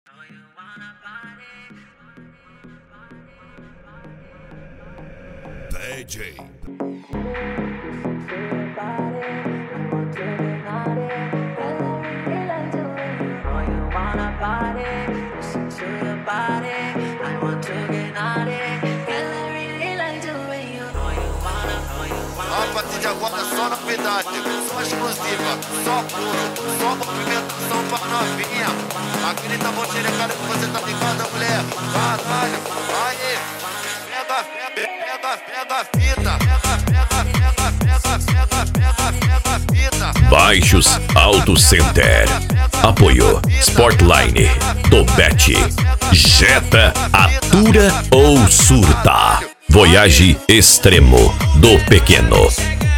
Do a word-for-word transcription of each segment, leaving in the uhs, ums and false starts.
D J A partir de agora só novidade, só exclusiva, só puro, só movimentação pra novinha. Aquele tambor xerecado que você tá ligado, mulher. Caralho, aí, pega, pega, pega, pega a fita, pega, pega, pega, pega, pega, pega, pega a fita. Baixos Auto Center. Apoio Sportline, Tobete, Jetta, Atura ou Surta. Voyage Extremo do Pequeno.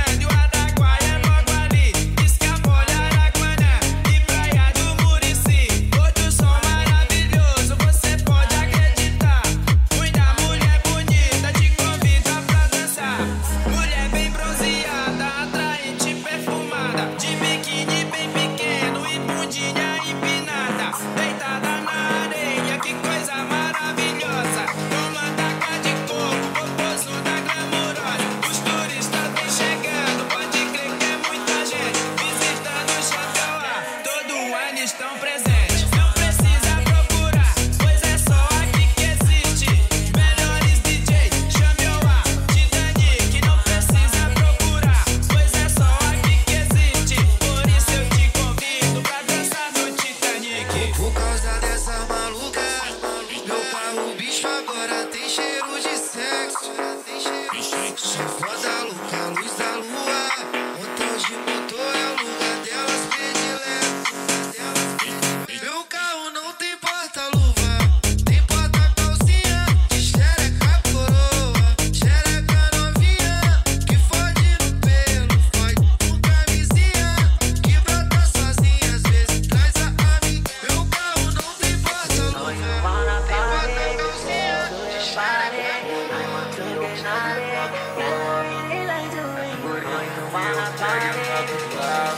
Estão presentes, não precisa procurar, pois é só aqui que existe. Melhores D J, chame eu a Titanic. Não precisa procurar, pois é só aqui que existe. Por isso eu te convido pra dançar no Titanic. Por causa dessa maluca, meu carro bicho agora tem cheiro de sexo. Só foda louca, luz da lua, motor de motor é o lugar delas predileto. Meu carro não tem porta-luva, tem porta-calcinha, de xereca coroa, xereca novinha, que fode no pelo, fode com camisinha, que brota sozinha, às vezes traz a amiga. Meu carro não tem porta-luva, tem porta-calcinha, de xereca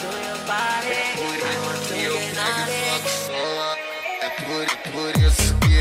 é por, por isso que